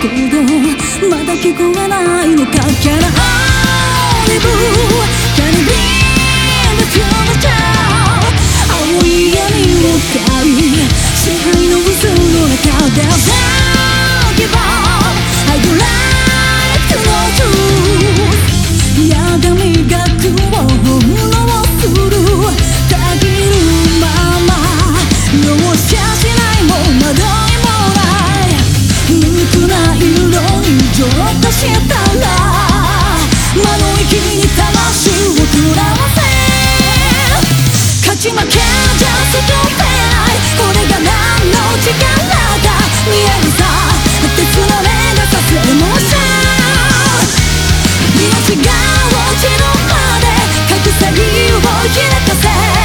まだ聞こえないのか Can I live? Can it be the future? 青い闇を深い支配の渦の中で Don't give up I would like to know truth やが磨くを翻弄するたぎるまま容赦しないも惑いもない無垢な色に浄化したら魔の息に魂を食らわせ勝ち負けじゃ救えないこれが何の力か見えるさ鉄の目がさすエモーション命が落ちるまで隠せ理由を開かせ